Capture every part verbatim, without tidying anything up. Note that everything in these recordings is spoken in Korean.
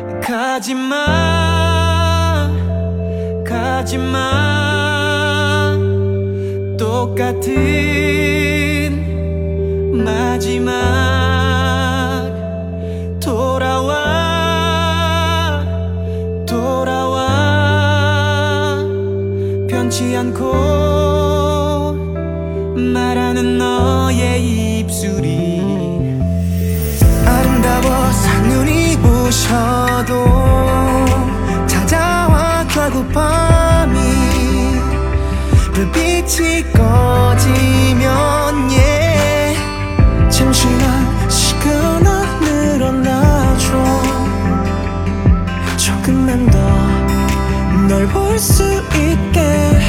가지마 가지마 똑같은 마지막 돌아와 돌아와 변치 않고 말하는 너의 입술이 아름다워서 눈이 부셔도 찾아와 결국 밤이 불빛이 꺼지면 yeah. 잠시만 시간을 늘어나줘 조금만 더 널 볼 수 있게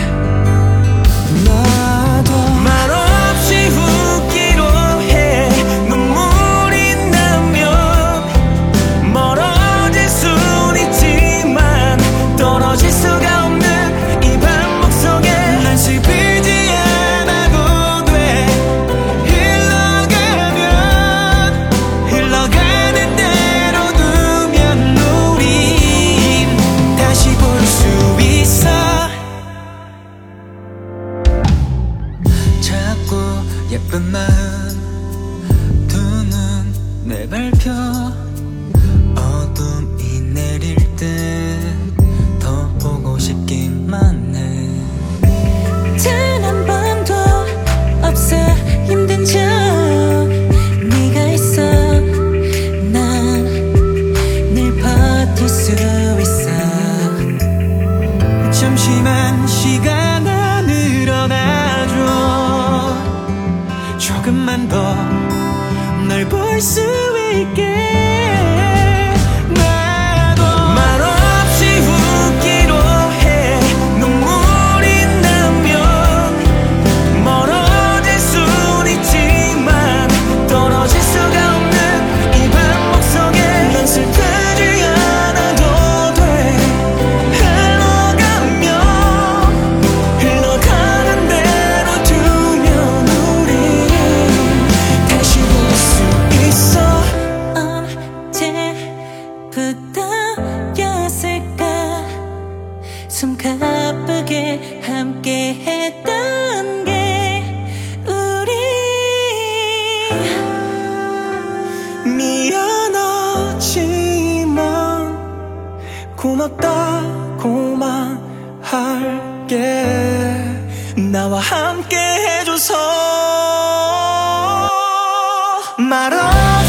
나도 말없이 웃기로 해 눈물이 나면 멀어질 순 있지만 떨어질 수가 없는 이 반복 속에 난 슬프지 않아도 돼 흘러가면 흘러가는 대로 두면 우린 다시 볼 수 있어 자꾸 예쁜 마음 두 눈 내밟혀 어둠이 내릴 때 더 보고 싶기만 해 단 한 번도 없어 힘든 적 네가 있어 난 늘 버틸 수 있어 잠시만 시간을 늘어나줘 조금만 더 널 볼 수 있게 나도 말없이 웃기로 해 눈물이 나면 멀어질 순 있지만 떨어질 수가 없는 이 반복 속에 난 슬프지 않아도 돼 흘러가면 흘러가는 대로 두면 우리 다시 볼 수 있어 언제부터였을까 숨 가쁘게 함께 했던 게 우리 미안하지만 고맙다고만 할게 나와 함께 해줘서 말아